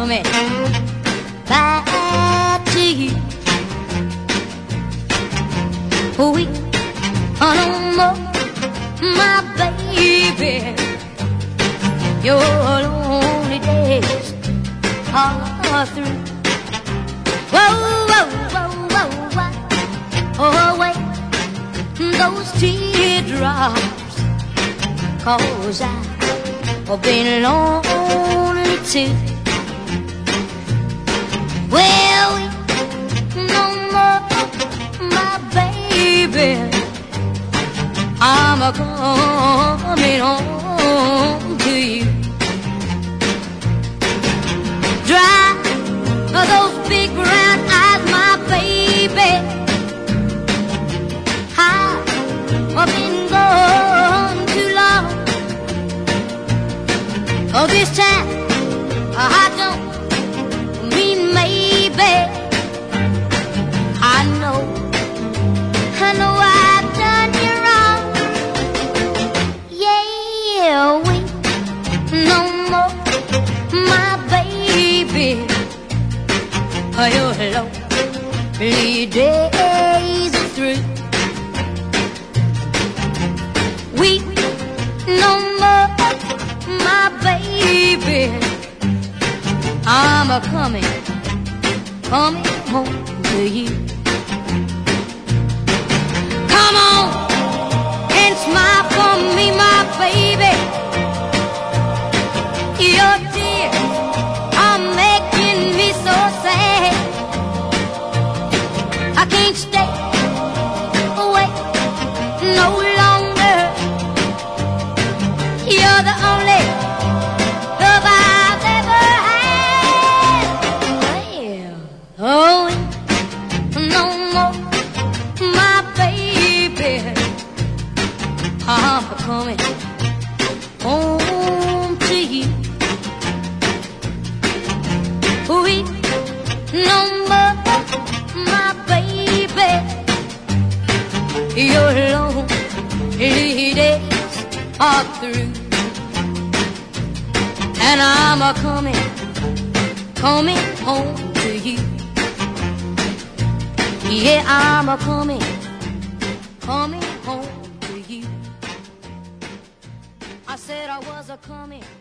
coming back to you. We are no more, my baby. Your lonely days are through. Whoa, whoa, whoa, whoa, whoa. Oh, wait, those teardrops, 'cause I've been lonely too. Well, we no more, my baby. I'm coming home to you. Dry those big brown eyes, my baby. I've been gone too long. Oh, this time I don't mean maybe. I know I've done you wrong. Yeah, we no more, my baby. Your lonely days are through. We no more, my baby. I'm coming home to you. Come on and smile for me, my baby. Your tears are making me so sad. I can't stay away no longer. You're the only love I've ever had. Well, oh, no more, my baby. I'm coming home to you. We no more, my baby. Your lonely days are through, and I'm coming home to you. Yeah, I'm coming home to you. I said I was coming